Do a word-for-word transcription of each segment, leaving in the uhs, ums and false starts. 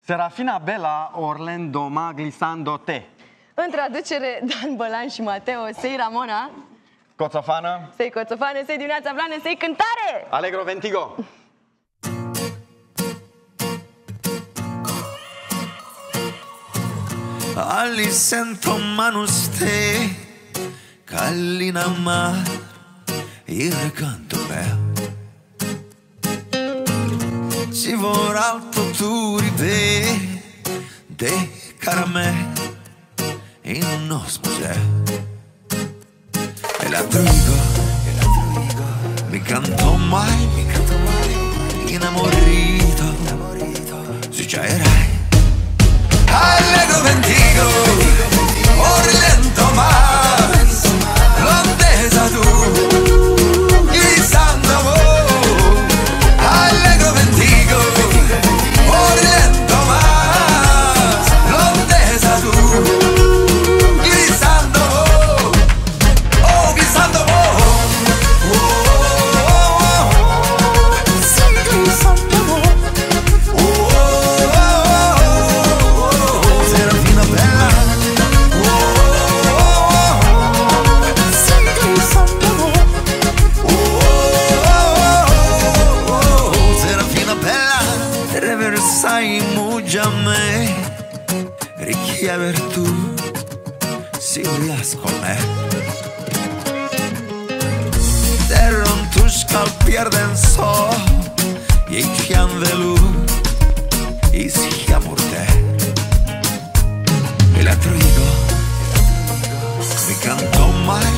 Serafina Bella, Orlando Ma, glissando te. În traducere, Dan Bălan și Mateo, sei Ramona. Coțofană. Sei Coțofană, sei Dimineața Blană, sei Cântare! Allegro Ventigo. Ali sento manus te, Callina mar, il recanto me. Ci vorrà alto tu rive, de caramè, in un osmose. E la truigo, e la truigo, mi canto mai, mi canto mai, inamorito, inamorito, si già erai. Allegro Ventigo, Orlando más, l'ondesa tu, glissando voi. Allegro Ventigo, Orlando más, l'ondesa tu, glissando voi, oh glissando voi, oh, oh, oh, sì glissando voi, oh, oh, oh, oh, Serafina Bella, oh, oh, oh, sì glissando voi, oh, oh, oh, Serafina Bella, reversai mugiame, richiaver tu, si riasco me. Terron tu scalpierden so, e chiam velu, is chiamur te. E la truigo, mi canto mai,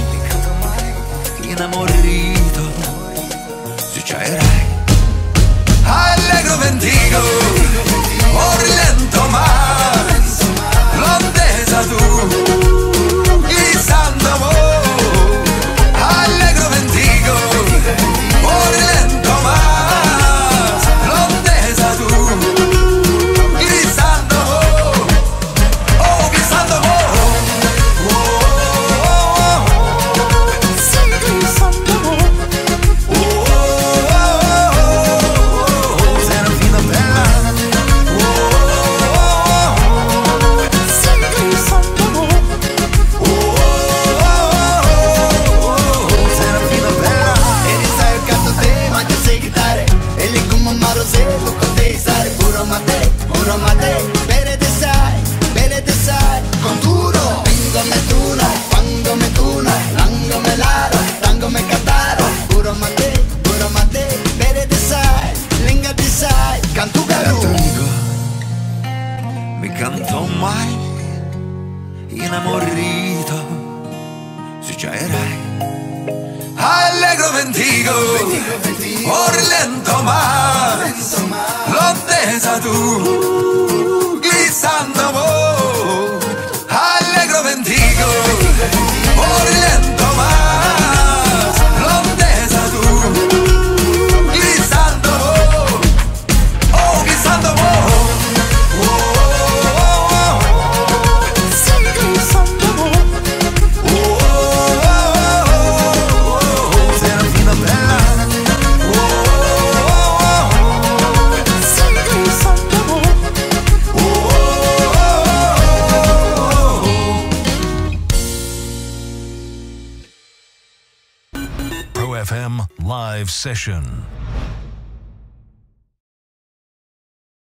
inamorito, si già erai. Allegro Ventigo, Orlando más, l'ondesa tu, glissando voi. Allegro Ventigo, Orlando más, l'ondesa tu, glissando voi, oh glissando voi, oh, oh, oh, sì glissando voi, oh, oh, oh, oh, Serafina Bella, oh, oh, oh, sì glissando voi, oh, oh, oh, Serafina Bella. Eri sai il canto te, ma io sei chitarre. E lì come un marosello con te sare. Puro mate, puro mate. Bene te sai, bene te sai. Con duro, vengo me tuna, quando me tuna, lango me lara, tango me cataro. Puro mate, puro mate. Bene te sai, linga te sai. Cantu La garu. truigo, mi canto mai, inamorito, si già erai. Allegro Ventigo, Orlando más, l'ondesa tu, glissando voi. Allegro Ventigo, Orlando más, l'ondesa tu, glissando voi, oh glissando voi, oh, oh, oh, oh, sì glissando voi, oh, oh, oh, oh, Serafina Bella, oh, oh, oh, sì glissando voi, oh, oh, oh. Pro F M live session.